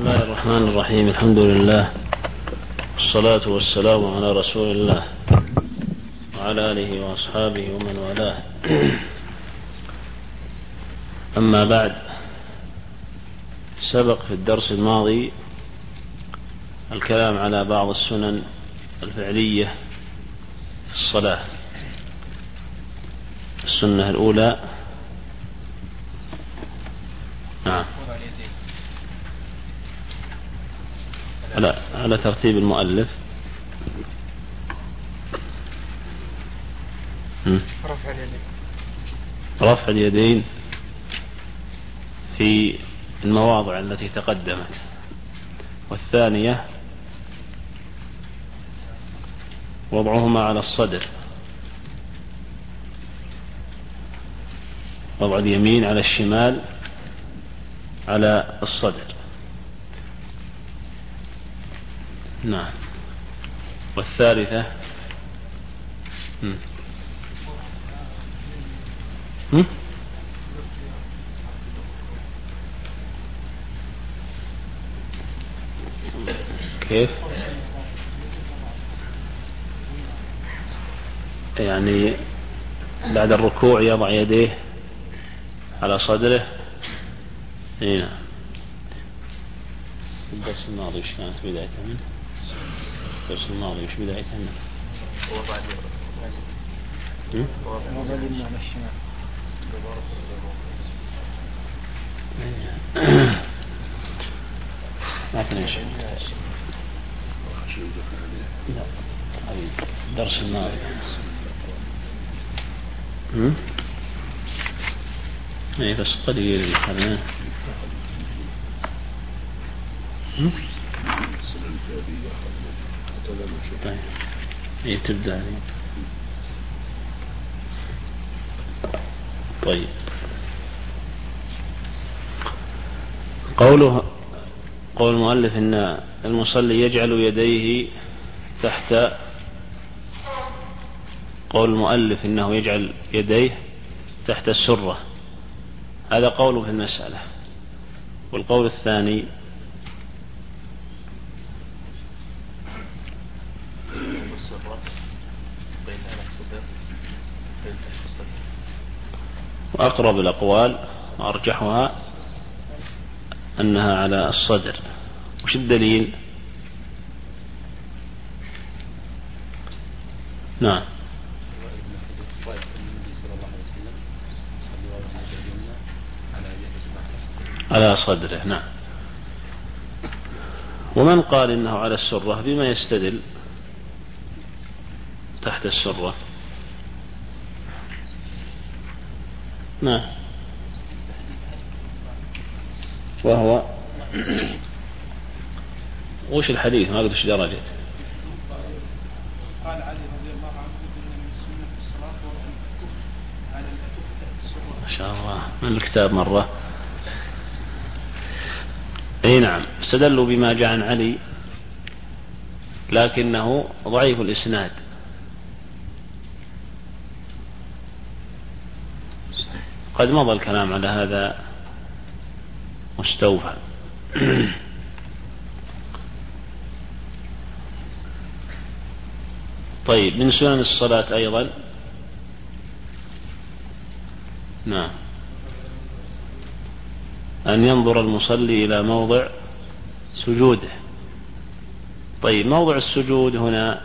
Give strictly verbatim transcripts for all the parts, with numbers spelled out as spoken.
الله الرحمن الرحيم. الحمد لله والصلاة والسلام على رسول الله وعلى آله وأصحابه ومن والاه. أما بعد، سبق في الدرس الماضي الكلام على بعض السنن الفعلية في الصلاة. السنة الأولى نعم على على ترتيب المؤلف. رفع اليدين رفع اليدين في المواضع التي تقدمت. والثانية وضعهما على الصدر، وضع اليمين على الشمال على الصدر. نعم. والثالثة هم. هم؟ كيف يعني بعد الركوع يضع يديه على صدره؟ هنا الدرس الماضي ايش كانت بداية منه؟ الدرس الماضي ايش بداية منه؟ وضع اليمين على الشمال. ما كان شيء. لا الدرس الماضي. هم؟ اي بس قليل الحرمان. طيب اي تبدأ لي. طيب قوله قول المؤلف ان المصلي يجعل يديه تحت. قول المؤلف انه يجعل يديه تحت السرة، هذا قوله في المسألة. والقول الثاني وأقرب الأقوال وأرجحها أنها على الصدر. وش الدليل؟ نعم على صدره. نعم. ومن قال إنه على السرة بما يستدل تحت السرة؟ نعم. وهو وش الحديث؟ ما قلت وش درجة. قال علي رضي الله عنه إن من سنة الصلاة وضع الكف على الكف تحت السرة. ما شاء الله من الكتاب مرة. اي نعم، استدلوا بما جاء عن علي لكنه ضعيف الإسناد. قد مضى الكلام على هذا مستوفى. طيب من سنن الصلاة أيضا نعم أن ينظر المصلي إلى موضع سجوده. طيب موضع السجود هنا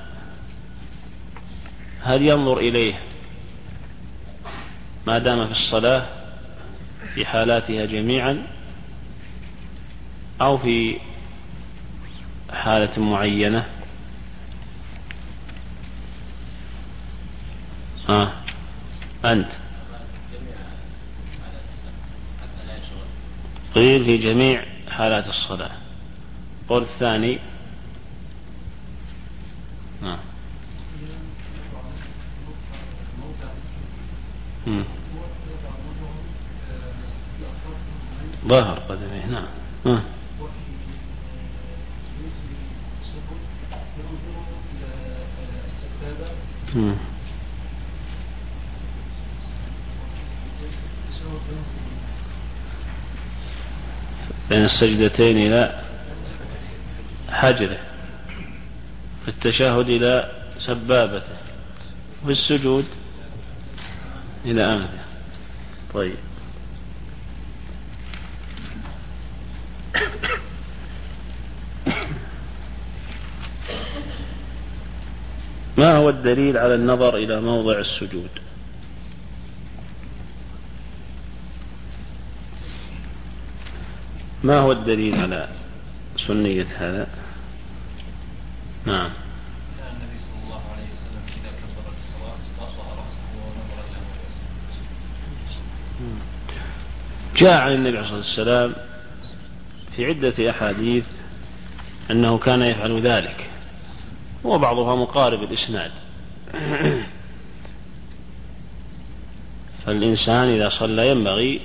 هل ينظر إليه ما دام في الصلاة في حالاتها جميعا أو في حالة معينة؟ ها أنت قيل في جميع حالات الصلاة. قول الثاني ها ظهر قدمه. نعم. ها بين السجدتين لا حجره، في التشهد إلى سبابته، في السجود إلى أنفه. طيب، ما هو الدليل على النظر إلى موضع السجود؟ ما هو الدليل على سنية هذا؟ نعم. كان النبي صلى الله عليه وسلم إذا كبر الصلاة رفع رأسه ونظر إلى موضع. جاء عن النبي صلى الله عليه وسلم في عدة أحاديث أنه كان يفعل ذلك، وبعضها مقارب الإسناد. فالإنسان إذا صلى ينبغي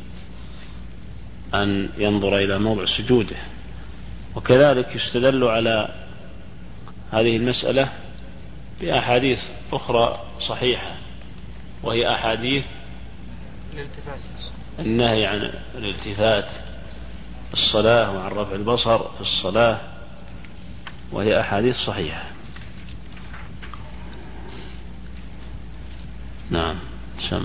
أن ينظر إلى موضع سجوده. وكذلك يستدل على هذه المسألة بأحاديث أخرى صحيحة، وهي أحاديث النهي عن الالتفات في الصلاة وعن رفع البصر في الصلاة، وهي أحاديث صحيحة. نعم. سم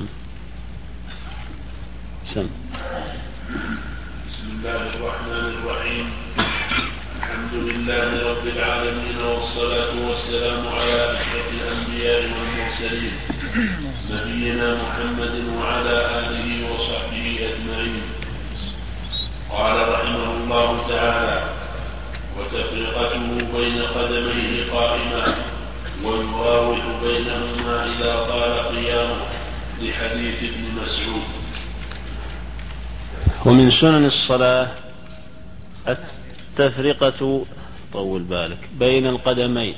سم بسم الله الرحمن الرحيم. الحمد لله رب العالمين، والصلاة والسلام على أشرف الأنبياء والمرسلين، نبينا محمد وعلى آله وصحبه أجمعين. قال رحمه الله تعالى: وتفرقته بين قدميه قائما، ويراوح بينهما إذا طال قيامه، لحديث ابن مسعود. ومن سنن الصلاة التفرقة، طول بالك، بين القدمين.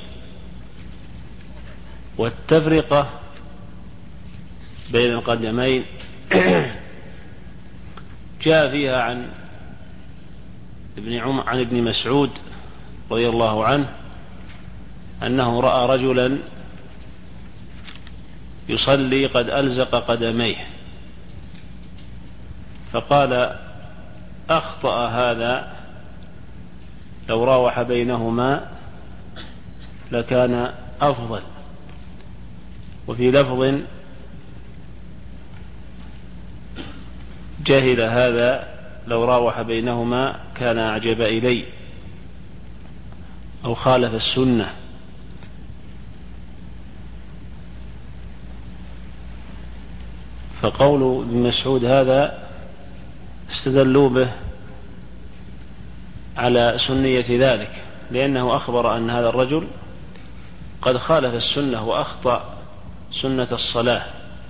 والتفرقة بين القدمين جاء فيها عن ابن عمر عن ابن مسعود رضي الله عنه أنه رأى رجلا يصلي قد ألزق قدميه، فقال: أخطأ هذا، لو راوح بينهما لكان أفضل. وفي لفظ: جهل هذا، لو راوح بينهما كان أعجب إلي، أو خالف السنة. فقول ابن مسعود هذا استدلوا به على سنية ذلك، لأنه أخبر أن هذا الرجل قد خالف السنة وأخطأ سنة الصلاة.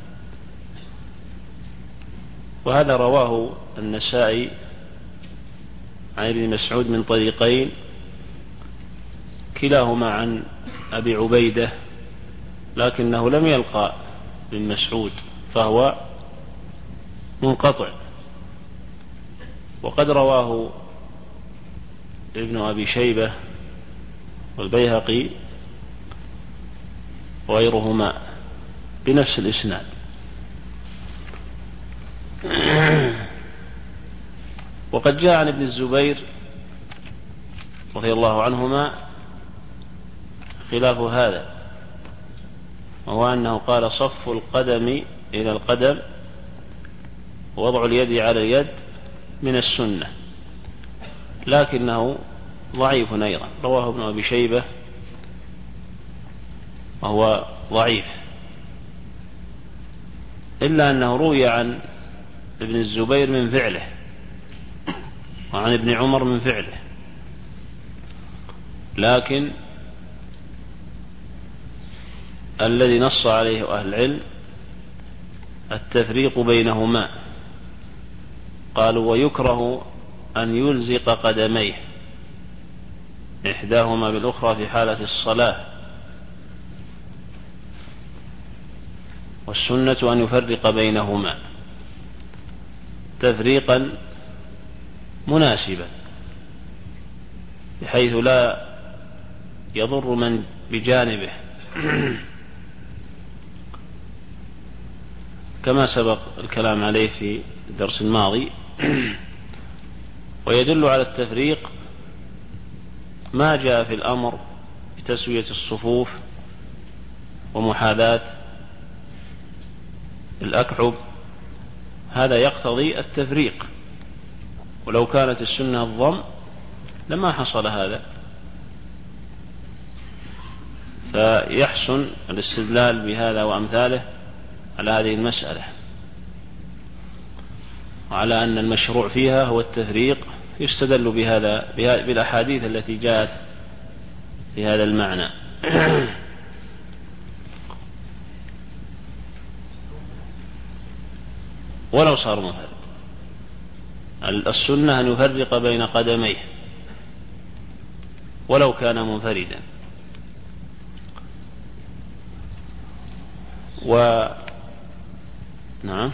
وهذا رواه النسائي عن ابن مسعود من طريقين، كلاهما عن أبي عبيدة، لكنه لم يلقى ابن مسعود، فهو منقطع. وقد رواه ابن أبي شيبة والبيهقي وغيرهما بنفس الإسناد. وقد جاء عن ابن الزبير رضي الله عنهما خلاف هذا، وهو أنه قال: صف القدم إلى القدم، ووضع اليد على اليد من السنة، لكنه ضعيف أيضا. رواه ابن أبي شيبة وهو ضعيف، إلا أنه روي عن ابن الزبير من فعله، وعن ابن عمر من فعله، لكن الذي نص عليه أهل العلم التفريق بينهما. قالوا: ويكره أن يلزق قدميه إحداهما بالأخرى في حالة الصلاة، والسنة أن يفرق بينهما تفريقا مناسبا، بحيث لا يضر من بجانبه، كما سبق الكلام عليه في الدرس الماضي. ويدل على التفريق ما جاء في الأمر بتسوية الصفوف ومحاذاة الأكعب هذا يقتضي التفريق، ولو كانت السنة الضم لما حصل هذا. فيحسن الاستدلال بهذا وأمثاله على هذه المسألة، وعلى أن المشروع فيها هو التفريق يستدل بهذا بالأحاديث التي جاءت في هذا المعنى. ولو صار مفرد، السنة أن يفرق بين قدميه ولو كان منفردا. و نعم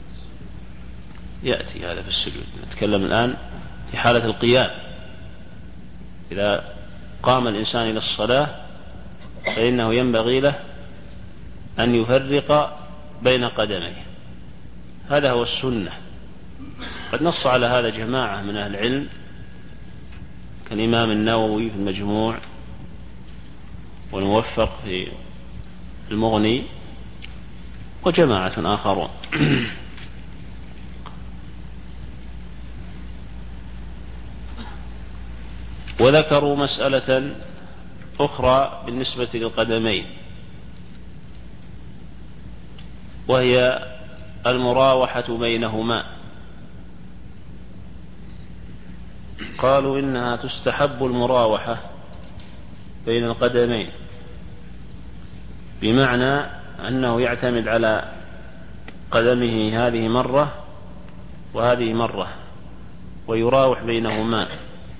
يأتي هذا في السجود. نتكلم الآن في حالة القيام. إذا قام الإنسان إلى الصلاة فإنه ينبغي له أن يفرق بين قدميه، هذا هو السنة. قد نص على هذا جماعة من أهل العلم كالإمام النووي في المجموع والموفق في المغني وجماعة آخرون. وذكروا مسألة أخرى بالنسبة للقدمين، وهي المراوحة بينهما. قالوا إنها تستحب المراوحة بين القدمين، بمعنى أنه يعتمد على قدمه هذه مرة وهذه مرة ويراوح بينهما.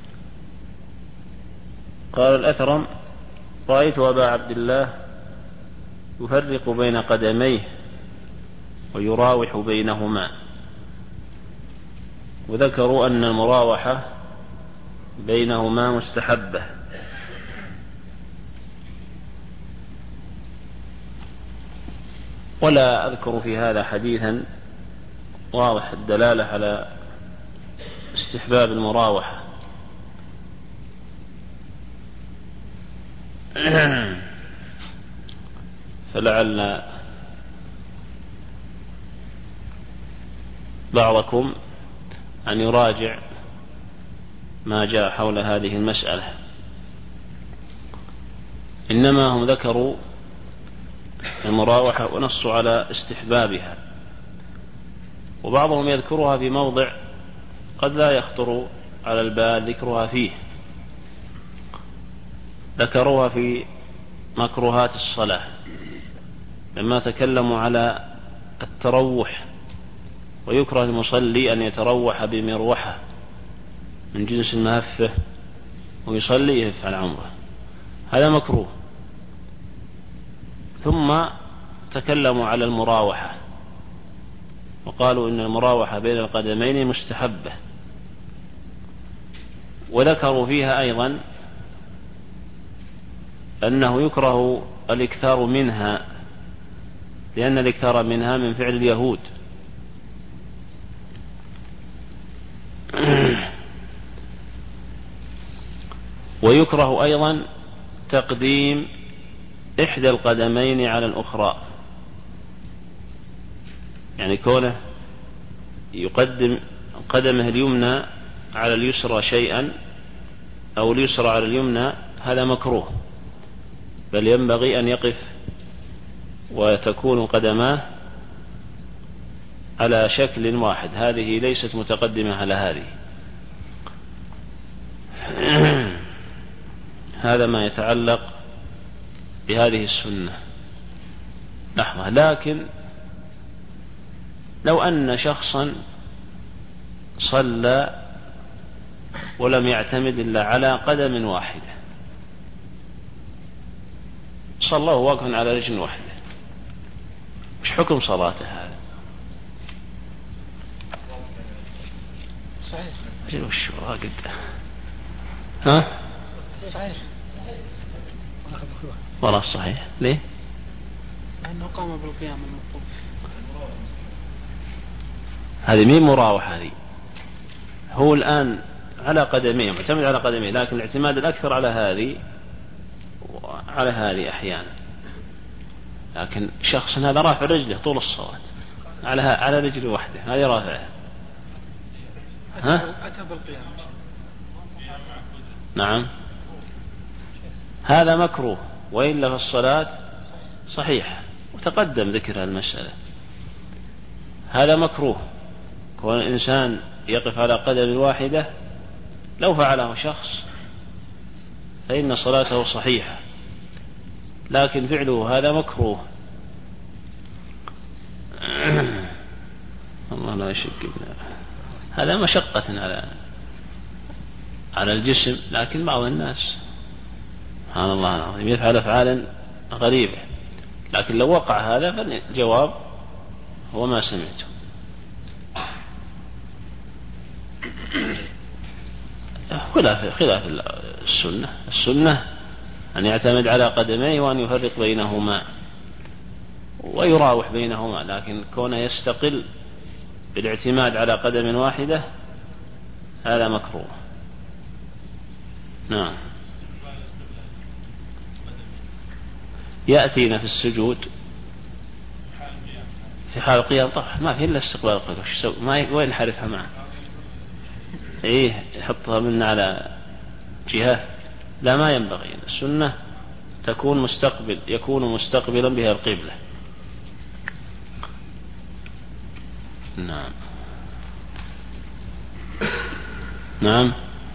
قال الأثرم: رأيت أبا عبد الله يفرق بين قدميه ويراوح بينهما. وذكروا أن المراوحة بينهما مستحبة. ولا أذكر في هذا حديثا واضح الدلالة على استحباب المراوحة. فلعل بعضكم أن يراجع ما جاء حول هذه المسألة. إنما هم ذكروا المراوحة ونصوا على استحبابها، وبعضهم يذكرها في موضع قد لا يخطر على البال ذكرها فيه. ذكروها في مكروهات الصلاة لما تكلموا على التروح، ويكره المصلي أن يتروح بمروحة من جنس المهفة ويصلي يفعل عمره، هذا مكروه. ثم تكلموا على المراوحة وقالوا إن المراوحة بين القدمين مستحبة، وذكروا فيها أيضا أنه يكره الإكثار منها، لأن الإكثار منها من فعل اليهود. ويكره أيضا تقديم إحدى القدمين على الأخرى، يعني كونه يقدم قدمه اليمنى على اليسرى شيئا أو اليسرى على اليمنى، هذا مكروه، بل ينبغي أن يقف وتكون قدماه على شكل واحد، هذه ليست متقدمة على هذه. هذا ما يتعلق بهذه السنة. لحظة، لكن لو أن شخصا صلى ولم يعتمد إلا على قدم واحدة، صلى واقف على رجل واحدة، مش حكم صلاته هذا؟ صحيح. وش راقد؟ ها؟ صحيح. والله صحيح. ليه؟ لأنه قام بالقيام المطلوب. هذه مين مراوحة هذه؟ هو الآن على قدميه، معتمد على قدميه، لكن الاعتماد الأكثر على هذه على هذه أحيانا. لكن شخص هذا رافع رجله طول الصلاة على على رجل واحدة، هذه رافعها. ها؟ أتى بالقيام. نعم، هذا مكروه، وإلا في الصلاة صحيح، وتقدم ذكر المسألة. هذا مكروه، كون الإنسان يقف على قدم واحدة لو فعله شخص فإن صلاته صحيحة، لكن فعله هذا مكروه. الله لا يشك، هذا مشقة على على الجسم، لكن بعض الناس سبحان الله العظيم يفعل أفعالا غريبة. لكن لو وقع هذا فالجواب هو ما سمعته. خلاف خلاف السنة. السنة أن يعتمد على قدميه وأن يفرق بينهما ويراوح بينهما، لكن كونه يستقل بالاعتماد على قدم واحدة هذا مكروه. نعم، يأتينا في السجود في حال القيام طبعا ما في إلا استقبال القبلة، ما وين حرفها معه، إيه يحطها من على جهة، لا ما ينبغي. السنة تكون مستقبل يكون مستقبلا بها القبلة. نعم نعم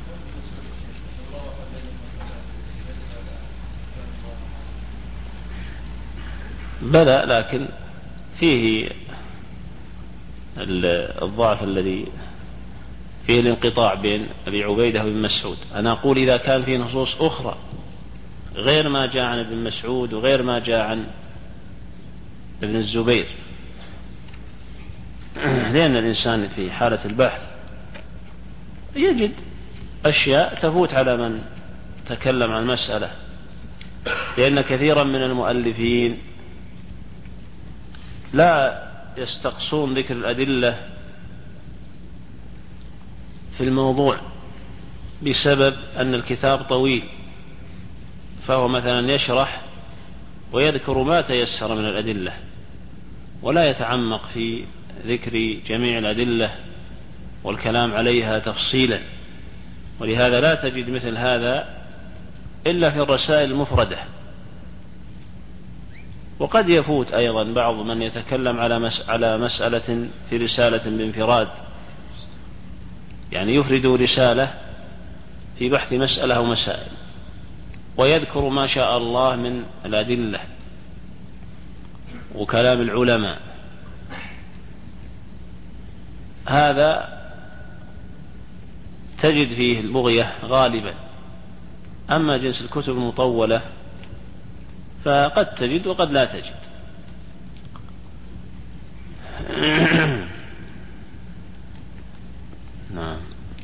بلى، لكن فيه الضعف الذي فيه الانقطاع بين أبي عبيدة وابن مسعود. أنا أقول إذا كان فيه نصوص أخرى غير ما جاء عن ابن مسعود وغير ما جاء عن ابن الزبير، لأن الإنسان في حالة البحث يجد أشياء تفوت على من تكلم عن المسألة، لأن كثيرا من المؤلفين لا يستقصون ذكر الأدلة في الموضوع بسبب أن الكتاب طويل، فهو مثلا يشرح ويذكر ما تيسر من الأدلة ولا يتعمق في ذكر جميع الأدلة والكلام عليها تفصيلا. ولهذا لا تجد مثل هذا إلا في الرسائل المفردة. وقد يفوت أيضا بعض من يتكلم على مس على مسألة في رسالة بانفراد، يعني يفرد رسالة في بحث مسألة أو مسائل ويذكر ما شاء الله من الأدلة وكلام العلماء، هذا تجد فيه البغية غالبا. أما جنس الكتب المطولة فقد تجد وقد لا تجد. نعم.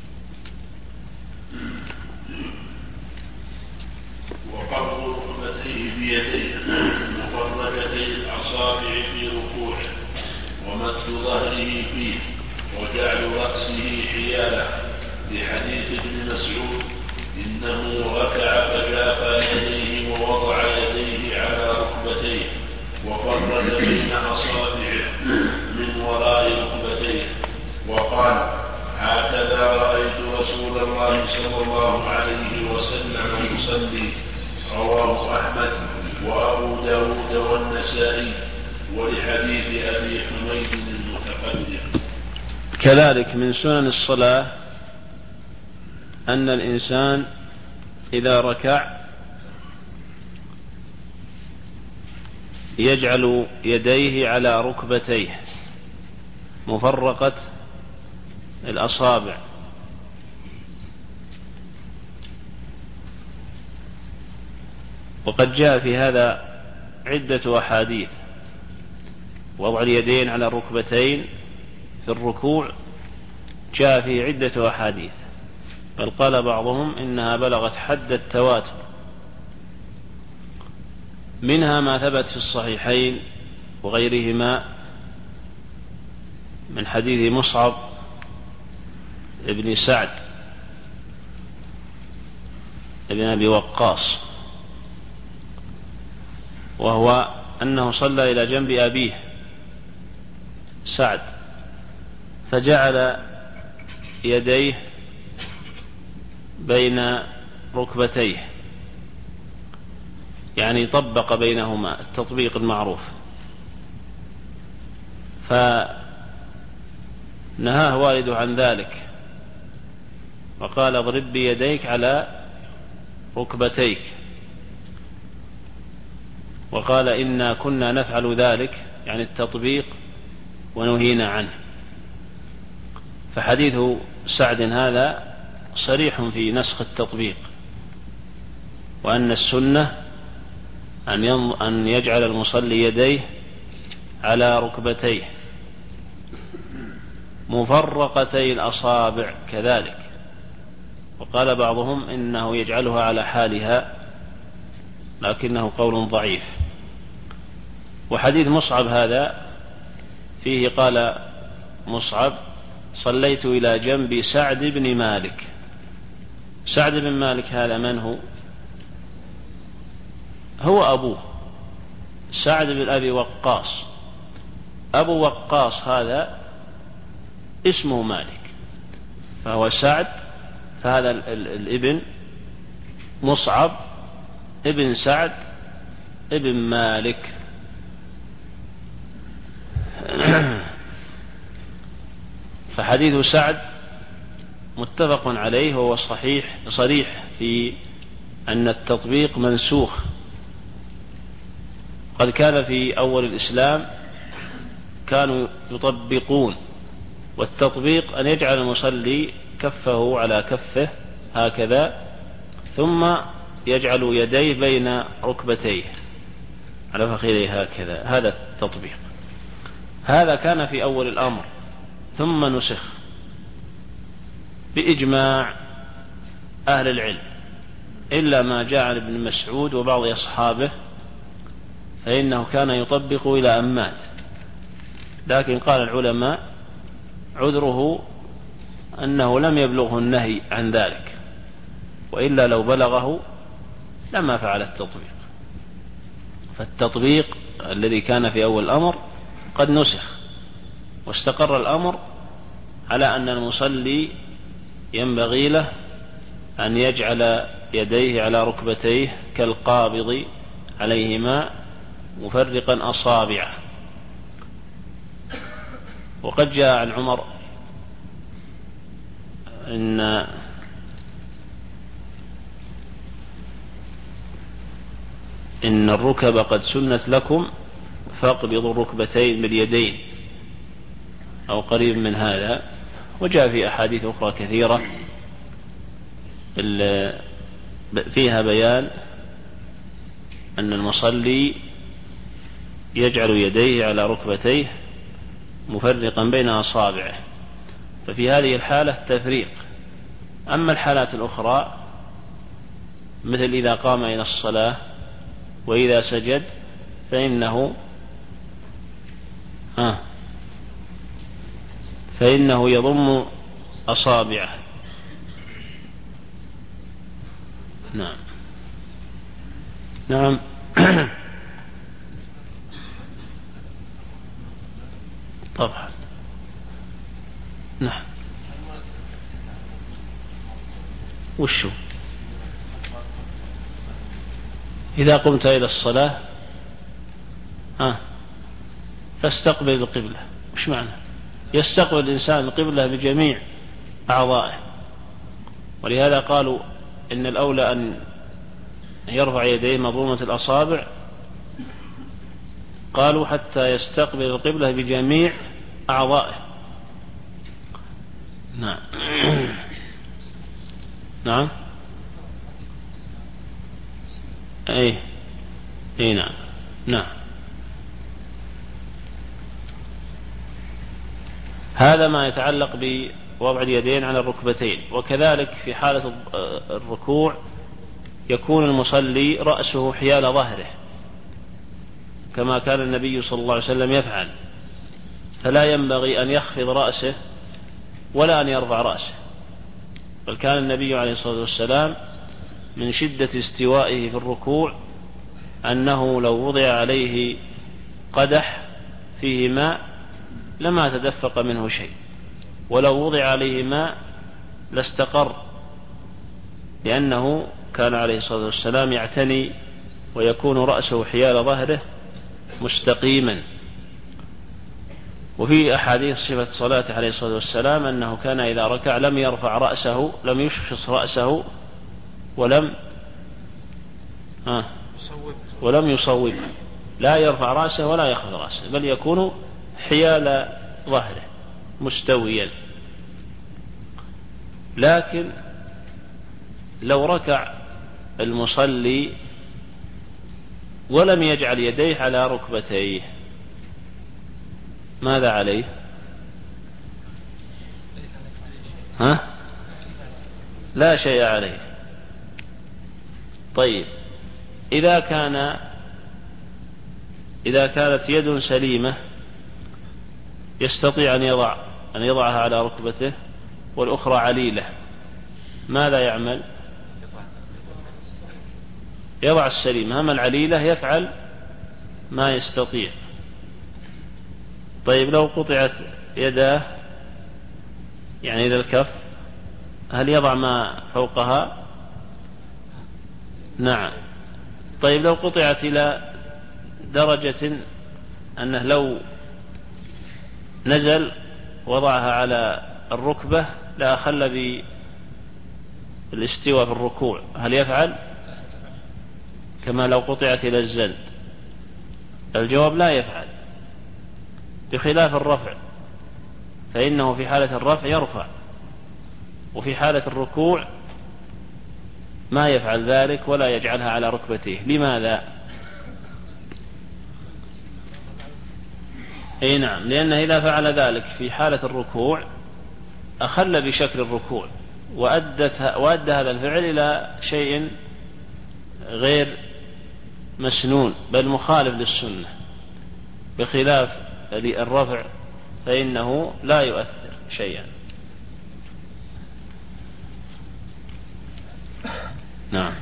وقبض ركبتيه بيديه مفرجتي الأصابع في ركوعه ومد ظهره فيه وجعل رأسه حياله، لحديث ابن مسعود إنه ركع فجافى يديه ووضع يديه على ركبتيه وفرج بين أصابعه من وراء ركبتيه وقال: هكذا رأيت رسول الله صلى الله عليه وسلم يصلي. رواه أحمد وأبو داود والنسائي، ولحديث أبي حميد المتقدم. كذلك من سنن الصلاة أن الإنسان إذا ركع يجعل يديه على ركبتيه مفرقة الأصابع، وقد جاء في هذا عدة أحاديث. وضع اليدين على الركبتين في الركوع جاء في عدة أحاديث، بل قال بعضهم إنها بلغت حد التواتر، منها ما ثبت في الصحيحين وغيرهما من حديث مصعب ابن سعد بن أبي وقاص، وهو أنه صلى إلى جنب أبيه سعد فجعل يديه بين ركبتيه، يعني طبق بينهما التطبيق المعروف، فنهاه والده عن ذلك وقال اضرب بيديك على ركبتيك، وقال إنا كنا نفعل ذلك يعني التطبيق ونهينا عنه. فحديث سعد هذا صريح في نسخ التطبيق، وأن السنة أن يجعل المصلي يديه على ركبتيه مفرقتي الأصابع كذلك، وقال بعضهم إنه يجعلها على حالها، لكنه قول ضعيف. وحديث مصعب هذا فيه قال مصعب صليت إلى جنب سعد بن مالك. سعد بن مالك هذا من هو؟ هو أبوه سعد بن أبي وقاص، أبو وقاص هذا اسمه مالك، فهو سعد، فهذا الابن مصعب ابن سعد ابن مالك. فحديث سعد متفق عليه، وهو صحيح صريح في أن التطبيق منسوخ. قد كان في أول الإسلام كانوا يطبقون، والتطبيق أن يجعل المصلي كفه على كفه هكذا، ثم يجعل يديه بين ركبتيه على فخذيه هكذا، هذا التطبيق. هذا كان في أول الأمر، ثم نسخ بإجماع أهل العلم، إلا ما جاء عن ابن مسعود وبعض أصحابه، فإنه كان يطبق إلى أن مات، لكن قال العلماء عذره أنه لم يبلغه النهي عن ذلك، وإلا لو بلغه لما فعل التطبيق. فالتطبيق الذي كان في أول الأمر قد نسخ، واستقر الأمر على أن المصلي ينبغي له أن يجعل يديه على ركبتيه كالقابض عليهما مفرقا أصابعه. وقد جاء عن عمر إن إن الركب قد سنت لكم فاقبضوا الركبتين باليدين، أو قريب من هذا. وجاء في أحاديث أخرى كثيرة فيها بيان أن المصلي يجعل يديه على ركبتيه مفرقا بين أصابعه، ففي هذه الحالة تفريق. أما الحالات الأخرى مثل إذا قام إلى الصلاة وإذا سجد فإنه آه فإنه يضم أصابعه. نعم نعم طبعا نعم. وشو إذا قمت إلى الصلاة ها فاستقبل القبلة، وش معنى يستقبل الإنسان القبلة بجميع أعضائه؟ ولهذا قالوا إن الأولى أن يرفع يديه مضمومة الأصابع، قالوا حتى يستقبل القبلة بجميع أعضائه. نعم نعم أي أي نعم نعم. هذا ما يتعلق بوضع اليدين على الركبتين. وكذلك في حالة الركوع يكون المصلي رأسه حيال ظهره كما كان النبي صلى الله عليه وسلم يفعل، فلا ينبغي أن يخفض رأسه ولا أن يرفع رأسه، بل كان النبي عليه الصلاة والسلام من شدة استوائه في الركوع أنه لو وضع عليه قدح فيه ماء لما تدفق منه شيء، ولو وضع عليه ماء لاستقر، لأنه كان عليه الصلاة والسلام يعتني ويكون رأسه حيال ظهره مستقيما. وفي أحاديث صفة صلاته عليه الصلاة والسلام أنه كان إذا ركع لم يرفع رأسه، لم يشخص رأسه ولم آه ولم يصوب، لا يرفع رأسه ولا يخفض رأسه، بل يكون حيال ظهره مستويا. لكن لو ركع المصلي ولم يجعل يديه على ركبتيه ماذا عليه؟ ها؟ لا شيء عليه. طيب إذا كان إذا كانت يد سليمة يستطيع أن يضع أن يضعها على ركبته والأخرى عليلة، ماذا يعمل؟ يضع السليم، أما العليلة يفعل ما يستطيع. طيب لو قطعت يداه يعني إلى الكف هل يضع ما فوقها؟ نعم. طيب لو قطعت إلى درجة أنه لو نزل وضعها على الركبة لا أخل بالاستواء في الركوع، هل يفعل كما لو قطعت إلى الزند؟ الجواب لا يفعل، بخلاف الرفع، فإنه في حالة الرفع يرفع، وفي حالة الركوع ما يفعل ذلك ولا يجعلها على ركبتيه. لماذا؟ اي نعم، لأنه إذا فعل ذلك في حالة الركوع أخل بشكل الركوع وأدى هذا الفعل إلى شيء غير مسنون بل مخالف للسنة، بخلاف الرفع فإنه لا يؤثر شيئا. نعم.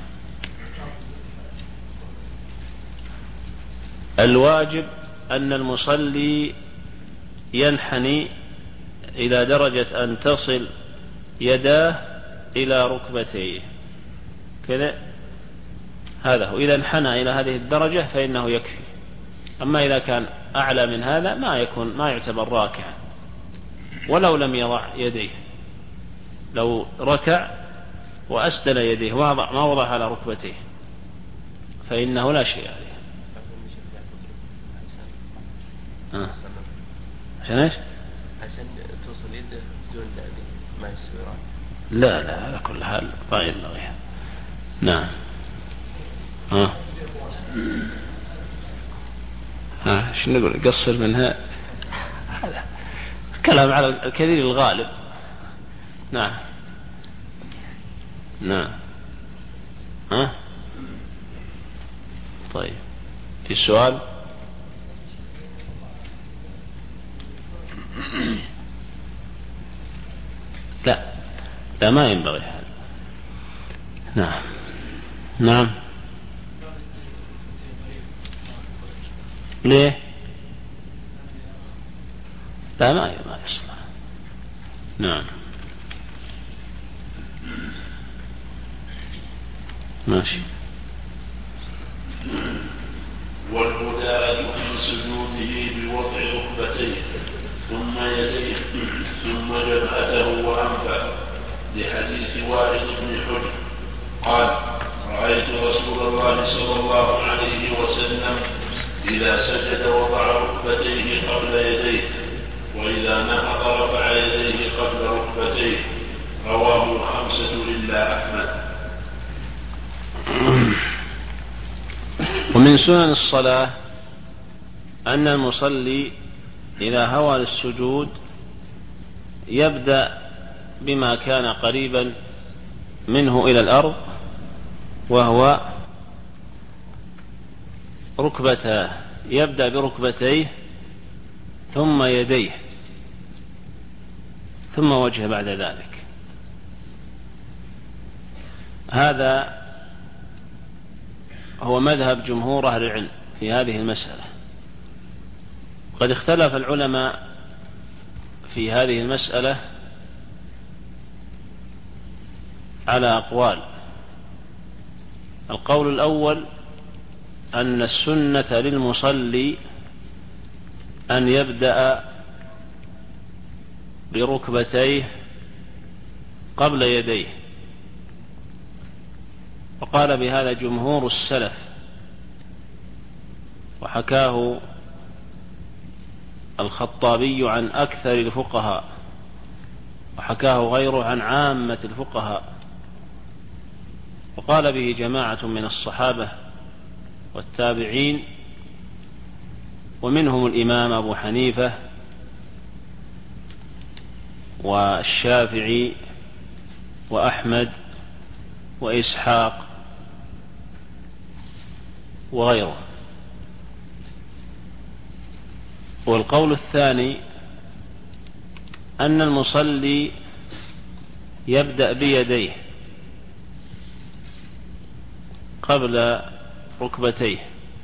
الواجب أن المصلي ينحني إلى درجة أن تصل يداه إلى ركبتيه كذا، هذا هو. إذا انحنى إلى هذه الدرجة فإنه يكفي. أما إذا كان أعلى من هذا ما يكون ما يعتبر راكعا ولو لم يضع يديه. لو ركع وأسدل يديه ما وضع على ركبتيه فإنه لا شيء عليه. آه. عشان ايش؟ عشان توصل يده بدون ما يسوي راكع. لا لا على كل حال ما ينبغي. نعم. ها ها ايش نقول؟ قصر منها، هذا كلام على الكثير الغالب. نعم نعم. ها طيب في سؤال؟ لا لا ما ينبغي هذا. نعم نعم. ليه؟ لا ما ما يصلح. نعم ماشي. والبداء في سجوده بوضع ركبتيه ثم يديه ثم جبهته وأنفه، لحديث وائل بن حجر قال: رأيت رسول الله صلى الله عليه وسلم إذا سجد وضع ركبتيه قبل يديه، وإذا نهض رفع يديه قبل ركبتيه. رواه الخمسة إلا أحمد. ومن سنن الصلاة أن المصلي إذا هوى للسجود يبدأ بما كان قريبا منه إلى الأرض وهو ركبتاه، يبدأ بركبتيه ثم يديه ثم وجهه بعد ذلك. هذا هو مذهب جمهور أهل العلم في هذه المسألة. قد اختلف العلماء في هذه المسألة على أقوال. القول الأول أن السنة للمصلي أن يبدأ بركبتيه قبل يديه، وقال بهذا جمهور السلف، وحكاه الخطابي عن أكثر الفقهاء، وحكاه غيره عن عامة الفقهاء، وقال به جماعة من الصحابة والتابعين، ومنهم الإمام أبو حنيفة والشافعي وأحمد وإسحاق وغيره. والقول الثاني أن المصلي يبدأ بيديه قبل ركبتيه،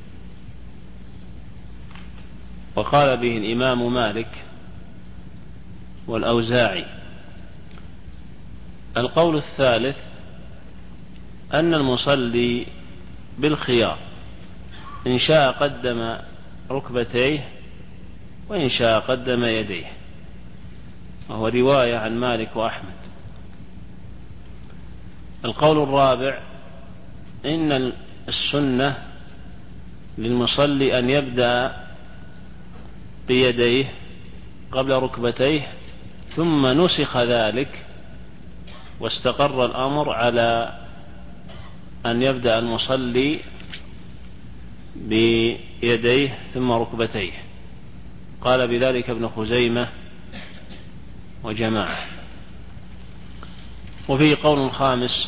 وقال به الإمام مالك والأوزاعي. القول الثالث أن المصلي بالخيار، إن شاء قدم ركبتيه وإن شاء قدم يديه، وهو رواية عن مالك وأحمد. القول الرابع إن السنة للمصلي أن يبدأ بيديه قبل ركبتيه، ثم نسخ ذلك واستقر الأمر على أن يبدأ المصلي بيديه ثم ركبتيه. قال بذلك ابن خزيمة وجماعة. وفيه قول خامس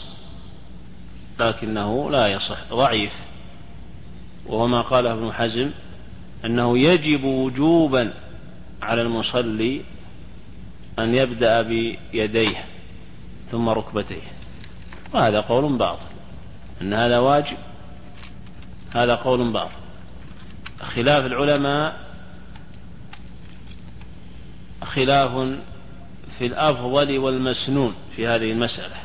لكنه لا يصح، ضعيف، وهو ما قاله ابن حزم أنه يجب وجوبا على المصلي أن يبدأ بيديه ثم ركبتيه، وهذا قول باطل. أن هذا واجب، هذا قول باطل. خلاف العلماء خلاف في الأفضل والمسنون في هذه المسألة.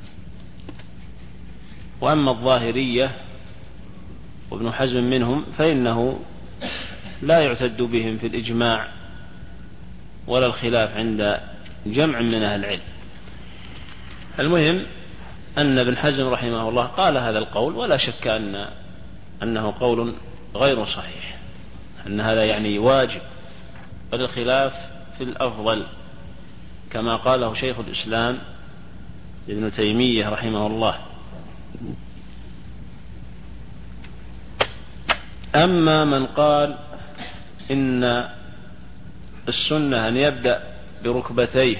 وأما الظاهرية وابن حزم منهم فإنه لا يعتد بهم في الإجماع ولا الخلاف عند جمع من أهل العلم. المهم أن ابن حزم رحمه الله قال هذا القول، ولا شك أن أنه قول غير صحيح، أن هذا يعني واجب، بل الخلاف في الأفضل كما قاله شيخ الإسلام ابن تيمية رحمه الله. أما من قال إن السنة أن يبدأ بركبتيه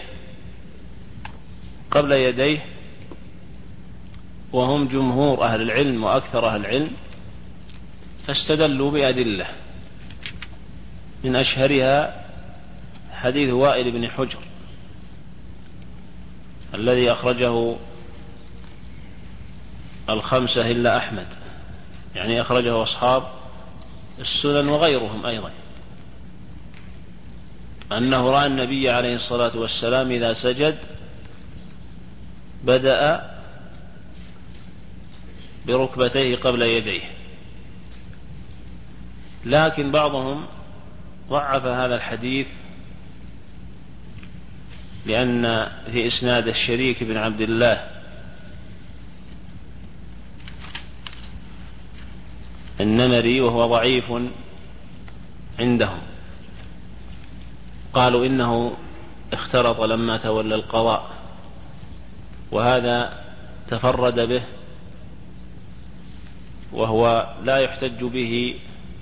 قبل يديه، وهم جمهور أهل العلم وأكثر أهل العلم، فاستدلوا بأدلة، من أشهرها حديث وائل بن حجر الذي أخرجه الخمسة إلا أحمد، يعني أخرجه أصحاب السنن وغيرهم أيضا، أنه رأى النبي عليه الصلاة والسلام إذا سجد بدأ بركبتيه قبل يديه. لكن بعضهم ضعف هذا الحديث لأن في إسناد الشريك بن عبد الله النمري، وهو ضعيف عندهم. قالوا إنه اختلط لما تولى القضاء، وهذا تفرد به، وهو لا يحتج به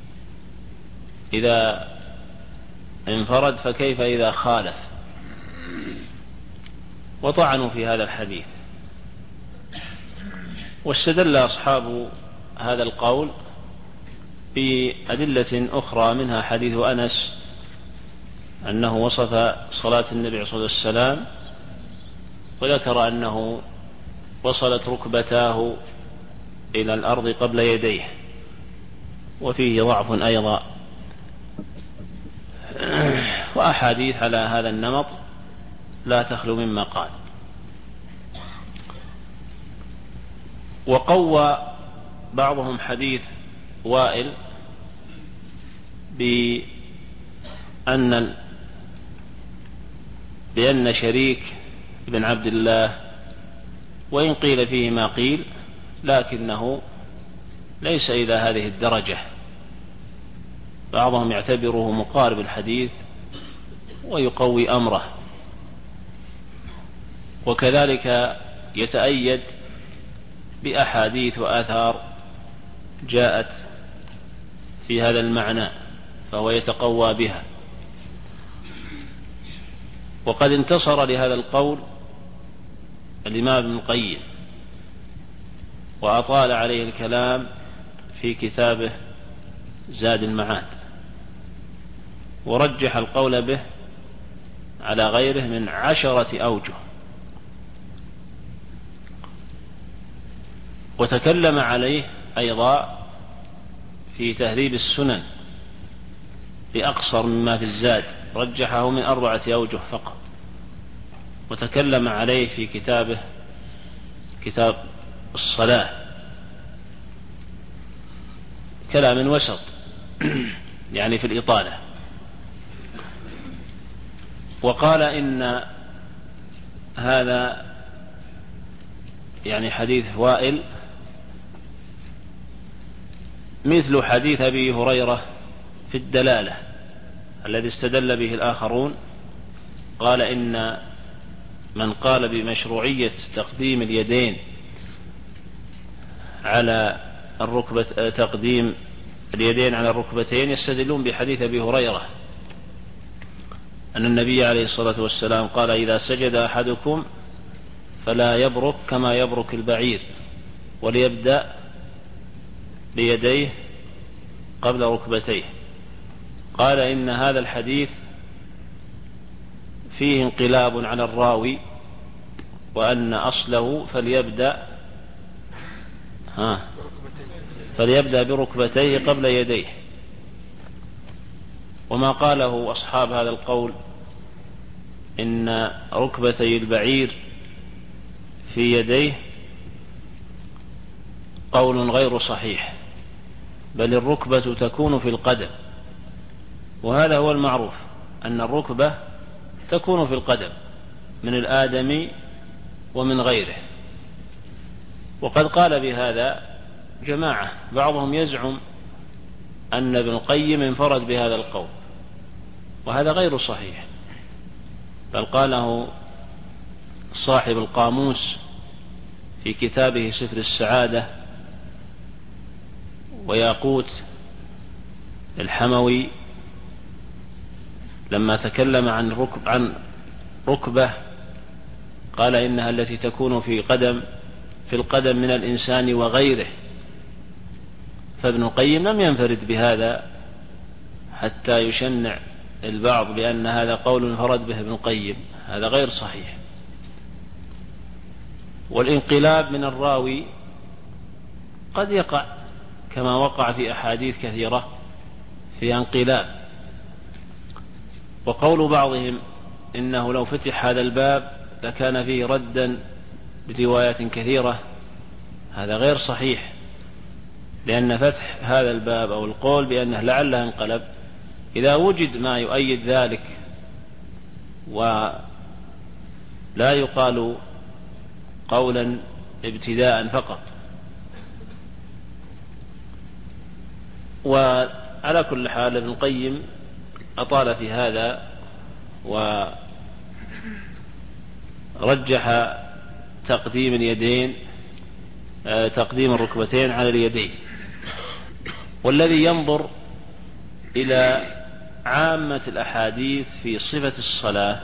إذا انفرد، فكيف إذا خالف؟ وطعنوا في هذا الحديث. واستدل أصحاب هذا القول بأدلة أخرى، منها حديث أنس أنه وصف صلاة النبي صلى الله عليه وسلم وذكر أنه وصلت ركبتاه إلى الأرض قبل يديه، وفيه ضعف أيضا، وأحاديث على هذا النمط لا تخلو مما قال. وقوى بعضهم حديث وائل بأن بأن شريك بن عبد الله، وإن قيل فيه ما قيل، لكنه ليس إلى هذه الدرجة. بعضهم يعتبره مقارب الحديث ويقوي أمره، وكذلك يتأيد بأحاديث وآثار جاءت في هذا المعنى، فهو يتقوى بها. وقد انتصر لهذا القول الإمام ابن القيم، وأطال عليه الكلام في كتابه زاد المعاد، ورجح القول به على غيره من عشرة أوجه. وتكلم عليه أيضا في تهذيب السنن بأقصر مما في الزاد، رجحه من أربعة أوجه فقط. وتكلم عليه في كتابه كتاب الصلاة كلام وسط يعني في الإطالة. وقال إن هذا يعني حديث وائل مثل حديث أبي هريرة في الدلالة الذي استدل به الآخرون. قال إن من قال بمشروعية تقديم اليدين على الركبة تقديم اليدين على الركبتين يستدلون بحديث أبي هريرة أن النبي عليه الصلاة والسلام قال: إذا سجد أحدكم فلا يبرك كما يبرك البعير، وليبدأ بيديه قبل ركبتيه. قال إن هذا الحديث فيه انقلاب على الراوي، وأن أصله فليبدأ ها فليبدأ بركبتيه قبل يديه. وما قاله أصحاب هذا القول إن ركبتي البعير في يديه قول غير صحيح، بل الركبة تكون في القدم، وهذا هو المعروف أن الركبة تكون في القدم من الآدمي ومن غيره. وقد قال بهذا جماعة، بعضهم يزعم أن ابن القيم انفرد بهذا القول، وهذا غير صحيح، بل قاله صاحب القاموس في كتابه سفر السعادة، وياقوت الحموي لما تكلم عن ركب عن ركبة قال إنها التي تكون في قدم في القدم من الإنسان وغيره. فابن القيم لم ينفرد بهذا حتى يشنع البعض بأن هذا قول انفرد به ابن القيم، هذا غير صحيح. والانقلاب من الراوي قد يقع كما وقع في أحاديث كثيرة في انقلاب. وقول بعضهم إنه لو فتح هذا الباب لكان فيه ردا بروايات كثيرة، هذا غير صحيح، لأن فتح هذا الباب أو القول بأنه لعله انقلب إذا وجد ما يؤيد ذلك، ولا يقال قولا ابتداء فقط. وعلى كل حال ابن القيم أطال في هذا ورجح تقديم اليدين تقديم الركبتين على اليدين. والذي ينظر إلى عامة الأحاديث في صفة الصلاة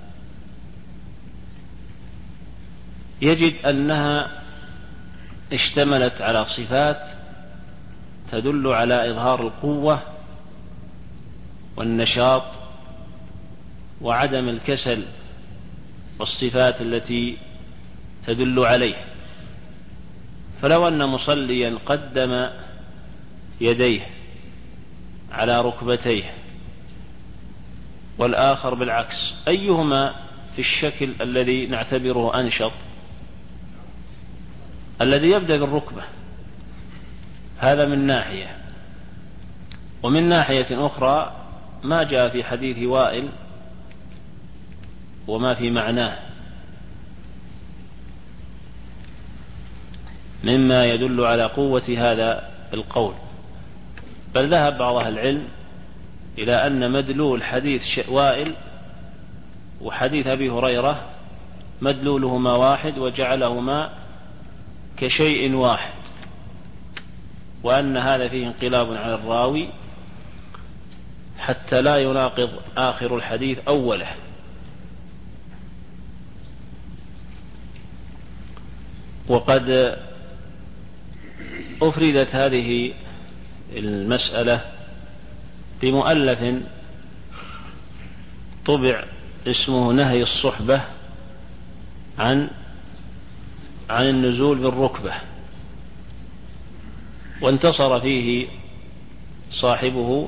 يجد أنها اشتملت على صفات تدل على إظهار القوة والنشاط وعدم الكسل، والصفات التي تدل عليه. فلو أن مصليا قدم يديه على ركبتيه والآخر بالعكس، أيهما في الشكل الذي نعتبره أنشط؟ الذي يبدأ بالركبة، هذا من ناحية. ومن ناحية أخرى ما جاء في حديث وائل وما في معناه مما يدل على قوة هذا القول، بل ذهب بعض أهل العلم إلى أن مدلول حديث وائل وحديث أبي هريرة مدلولهما واحد، وجعلهما كشيء واحد، وأن هذا فيه انقلاب على الراوي حتى لا يناقض آخر الحديث أوله. وقد أفردت هذه المسألة بمؤلف طبع اسمه نهي الصحبة عن عن النزول بالركبة، وانتصر فيه صاحبه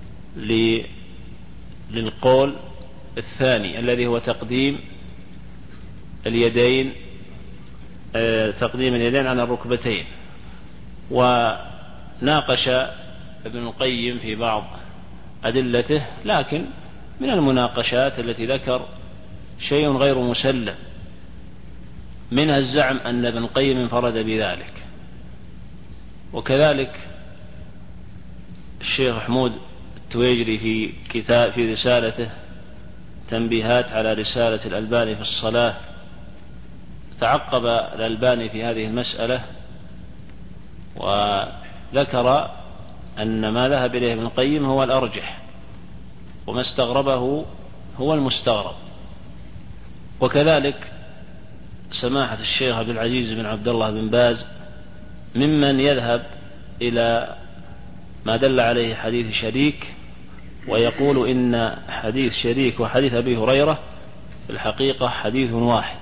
للقول الثاني الذي هو تقديم اليدين تقديم اليدين على الركبتين. وناقش ابن القيم في بعض أدلته، لكن من المناقشات التي ذكر شيء غير مسلم، منها الزعم أن ابن القيم انفرد بذلك. وكذلك الشيخ محمود التويجري في كتاب في رسالته تنبيهات على رسالة الألباني في الصلاة تعقب الألباني في هذه المسألة، وذكر أن ما ذهب إليه ابن القيم هو الأرجح، وما استغربه هو المستغرب. وكذلك سماحة الشيخ عبد العزيز بن عبد الله بن باز ممن يذهب إلى ما دل عليه حديث شريك، ويقول إن حديث شريك وحديث أبي هريرة في الحقيقة حديث واحد.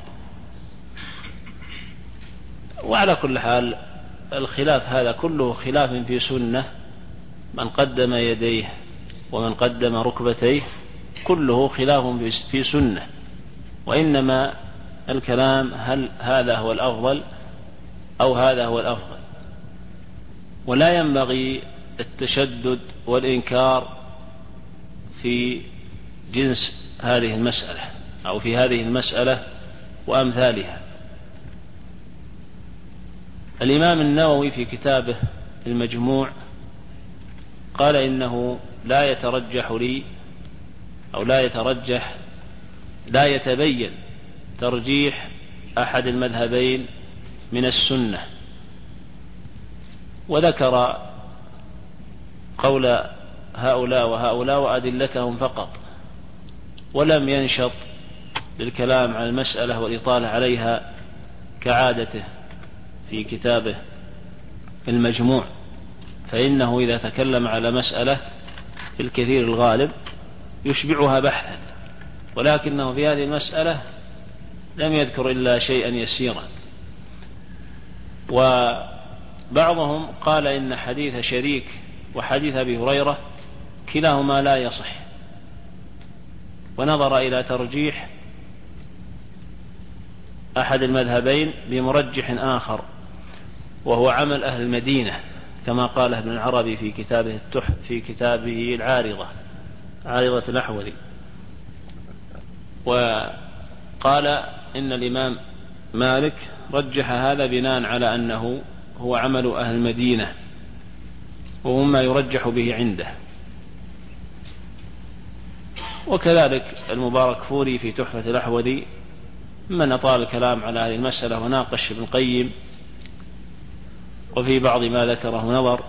وعلى كل حال الخلاف هذا كله خلاف في سنة، من قدم يديه ومن قدم ركبتيه كله خلاف في سنة، وإنما الكلام هل هذا هو الأفضل أو هذا هو الأفضل. ولا ينبغي التشدد والإنكار في جنس هذه المسألة أو في هذه المسألة وأمثالها. الإمام النووي في كتابه المجموع قال إنه لا يترجح لي أو لا يترجح لا يتبين ترجيح أحد المذهبين من السنة، وذكر قول هؤلاء وهؤلاء وأدلتهم فقط، ولم ينشط للكلام عن المسألة والإطالة عليها كعادته في كتابه المجموع، فإنه إذا تكلم على مسألة في الكثير الغالب يشبعها بحثا، ولكنه في هذه المسألة لم يذكر إلا شيئا يسيرا. وبعضهم قال إن حديث شريك وحديث أبي هريرة كلاهما لا يصح، ونظر إلى ترجيح أحد المذهبين بمرجح آخر وهو عمل أهل المدينة، كما قال ابن العربي في كتابه التحف في كتابه العارضة عارضة الأحولي. وقال إن الإمام مالك رجح هذا بناء على أنه هو عمل أهل المدينة وهما يرجح به عنده. وكذلك المبارك فوري في تحفة الأحولي من أطال الكلام على هذه المسألة وناقش ابن القيم، وفي بعض ما ذكره نظر.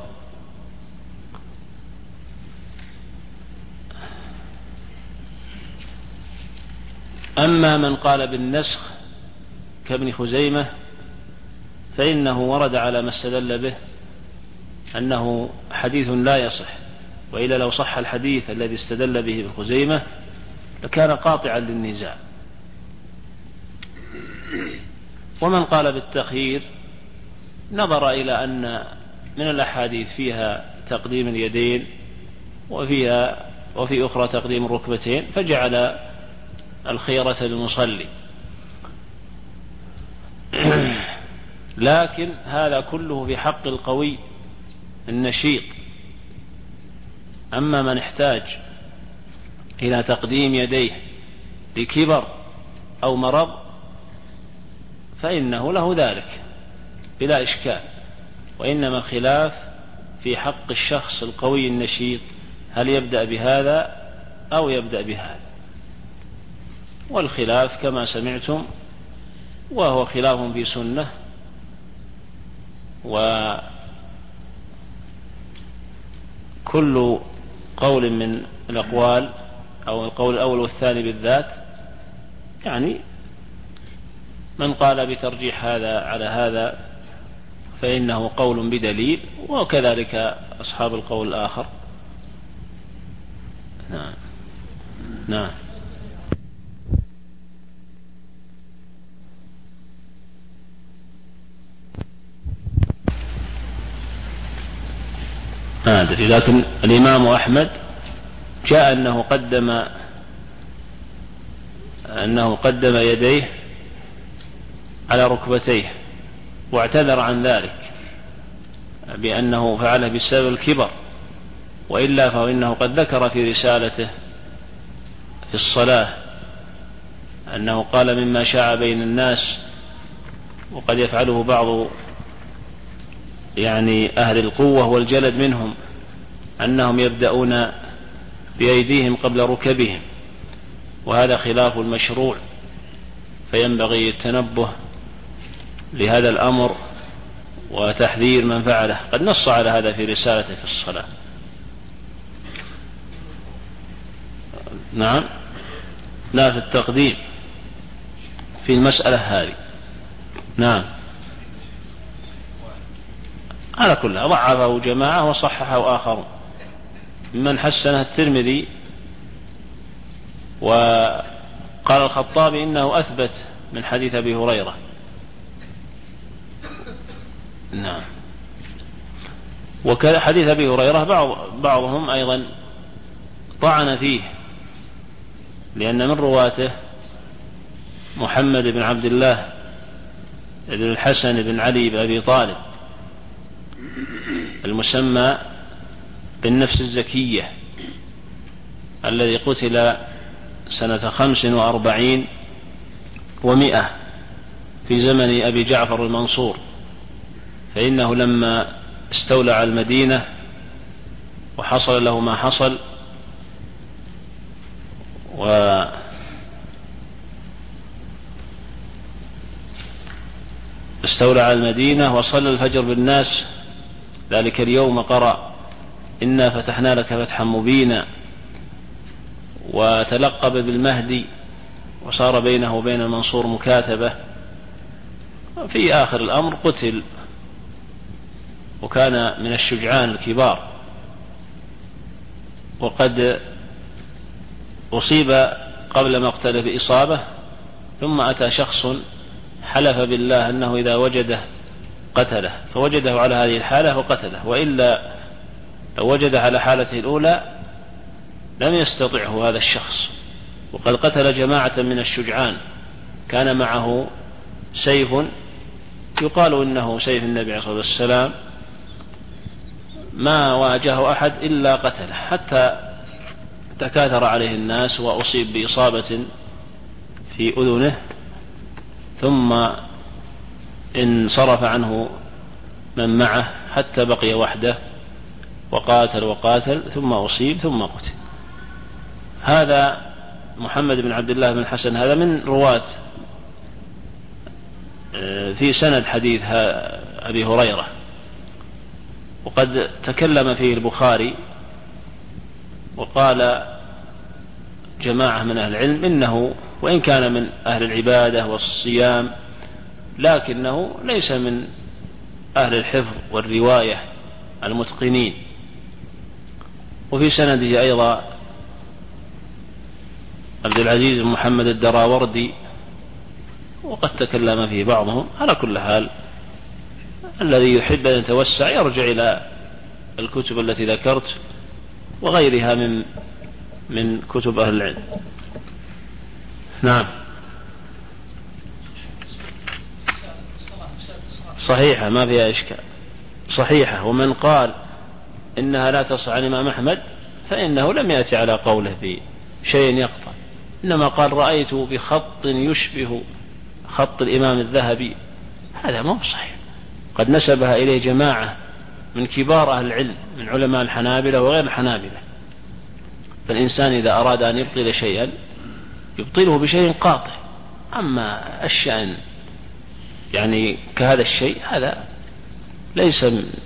أما من قال بالنسخ كابن خزيمة فإنه ورد على ما استدل به أنه حديث لا يصح، وإلا لو صح الحديث الذي استدل به ابن خزيمة لكان قاطعا للنزاع. ومن قال بالتخيير نظر إلى أن من الأحاديث فيها تقديم اليدين وفيها وفي أخرى تقديم الركبتين، فجعل الخيرة للمصلي. لكن هذا كله في حق القوي النشيط. أما من احتاج إلى تقديم يديه لكبر أو مرض فإنه له ذلك بلا إشكال، وإنما الخلاف في حق الشخص القوي النشيط، هل يبدأ بهذا أو يبدأ بهذا. والخلاف كما سمعتم وهو خلاف في سنة، وكل قول من الأقوال أو القول الأول والثاني بالذات، يعني من قال بترجيح هذا على هذا فإنه قول بدليل، وكذلك أصحاب القول الآخر. نعم نعم. ما أدري، لكن الإمام أحمد جاء أنه قدم أنه قدم يديه على ركبتيه واعتذر عن ذلك بأنه فعله بسبب الكبر، وإلا فإنه قد ذكر في رسالته في الصلاة أنه قال مما شاع بين الناس وقد يفعله بعض يعني أهل القوة والجلد منهم، أنهم يبدأون بأيديهم قبل ركبهم، وهذا خلاف المشروع، فينبغي التنبه لهذا الأمر وتحذير من فعله. قد نص على هذا في رسالته في الصلاة. نعم، لا في التقديم في المسألة هذه. نعم، على كلها ضعفه جماعة وصححه آخرون، من حسنه الترمذي، وقال الخطابي إنه أثبت من حديث أبي هريرة. نعم. وكذا حديث أبي هريرة بعض بعضهم أيضا طعن فيه، لأن من رواته محمد بن عبد الله بن الحسن بن علي بن أبي طالب المسمى بالنفس الزكية، الذي قتل سنة خمس وأربعين ومئة في زمن أبي جعفر المنصور، فإنه لما استولى على المدينة وحصل له ما حصل و استولى على المدينة وصلى الفجر بالناس ذلك اليوم، قرأ إنا فتحنا لك فتحا مبينا، وتلقب بالمهدي، وصار بينه وبين المنصور مكاتبة. في آخر الأمر قتل، وكان من الشجعان الكبار، وقد أصيب قبل مقتله بإصابة، ثم أتى شخص حلف بالله أنه إذا وجده قتله، فوجده على هذه الحالة وقتله، وإلا لو وجده على حالته الأولى لم يستطعه هذا الشخص. وقد قتل جماعة من الشجعان، كان معه سيف يقال إنه سيف النبي عليه الصلاة والسلام، ما واجهه أحد إلا قتله، حتى تكاثر عليه الناس وأصيب بإصابة في أذنه، ثم انصرف عنه من معه حتى بقي وحده، وقاتل وقاتل ثم أصيب ثم قتل. هذا محمد بن عبد الله بن الحسن، هذا من رواة في سند حديث أبي هريرة، وقد تكلم فيه البخاري، وقال جماعة من أهل العلم إنه وإن كان من أهل العبادة والصيام، لكنه ليس من أهل الحفظ والرواية المتقنين. وفي سنده أيضا عبد العزيز بن محمد الدراوردي، وقد تكلم فيه بعضهم. على كل حال الذي يحب أن يتوسع يرجع إلى الكتب التي ذكرت وغيرها من من كتب أهل العلم. نعم صحيحة ما فيها إشكال، صحيحة. ومن قال إنها لا تصح عن الإمام أحمد فإنه لم يأتي على قوله بشيء يقطع، إنما قال رأيت بخط يشبه خط الإمام الذهبي، هذا ما هو صحيح. قد نسبها إليه جماعة من كبار أهل العلم من علماء الحنابلة وغير الحنابلة. فالإنسان إذا أراد أن يبطل شيئا يبطله بشيء قاطع، أما الشأن يعني كهذا الشيء هذا ليس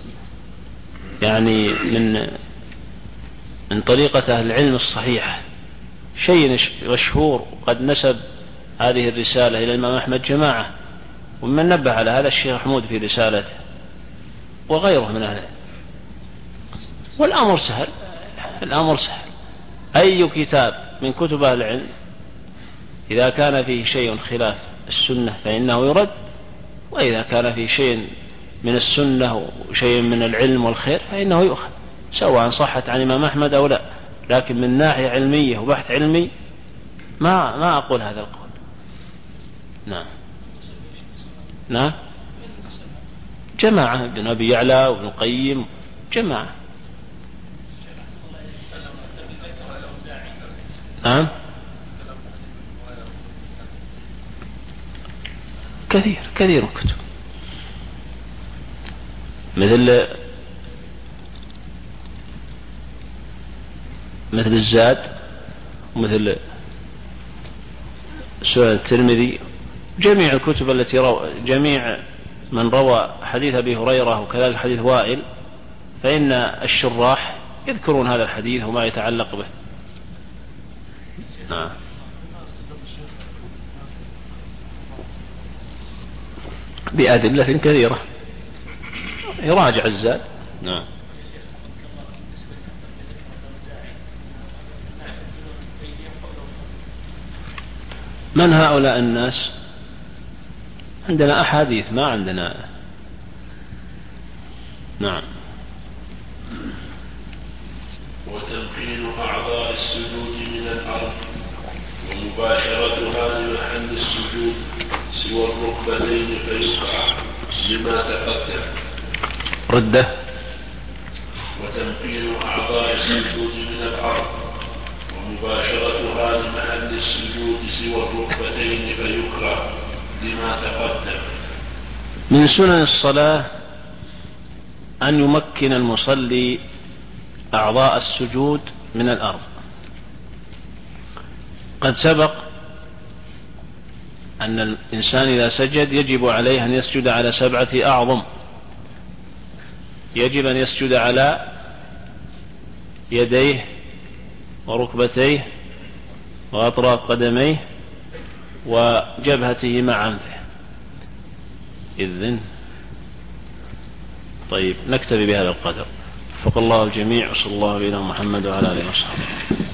يعني من من طريقة أهل العلم الصحيحة، شيء مشهور. قد نسب هذه الرسالة إلى الإمام أحمد جماعة، ومن نبه على هذا الشيخ حمود في رسالته وغيره من أهل. والأمر سهل، الأمر سهل. أي كتاب من كتب أهل العلم إذا كان فيه شيء خلاف السنة فإنه يرد، وإذا كان فيه شيء من السنة وشيء من العلم والخير فإنه يؤخذ، سواء صحت عن الإمام أحمد أو لا. لكن من ناحية علمية وبحث علمي ما ما أقول هذا القول. نعم نعم جماعة، ابن أبي يعلى وابن القيم جماعة. نعم كثير كثير كتب، مثل مثل الزاد ومثل سنن الترمذي، جميع الكتب التي روى جميع من روى حديث أبي هريرة وكذلك حديث وائل، فإن الشراح يذكرون هذا الحديث وما يتعلق به. نعم بأدلة كثيرة، يراجع الزاد. نعم من هؤلاء الناس؟ عندنا أحاديث ما عندنا. نعم وتمكين أعضاء السجود من الأرض ومباشرتها لمحل السجود سوى الركبتين فيقع لما تقدم. رده. وتمكين أعضاء السجود من الأرض ومباشرتها لمحل السجود سوى الركبتين فيكره لما تقدم. من سنن الصلاة أن يمكن المصلي أعضاء السجود من الأرض. قد سبق أن الإنسان إذا سجد يجب عليه أن يسجد على سبعة أعظم. يجب أن يسجد على يديه وركبتيه وأطراف قدميه وجبهته مع أنفه. إذن طيب نكتفي بهذا القدر. وفق الله الجميع، وصلى الله على محمد وعلى آله وصحبه.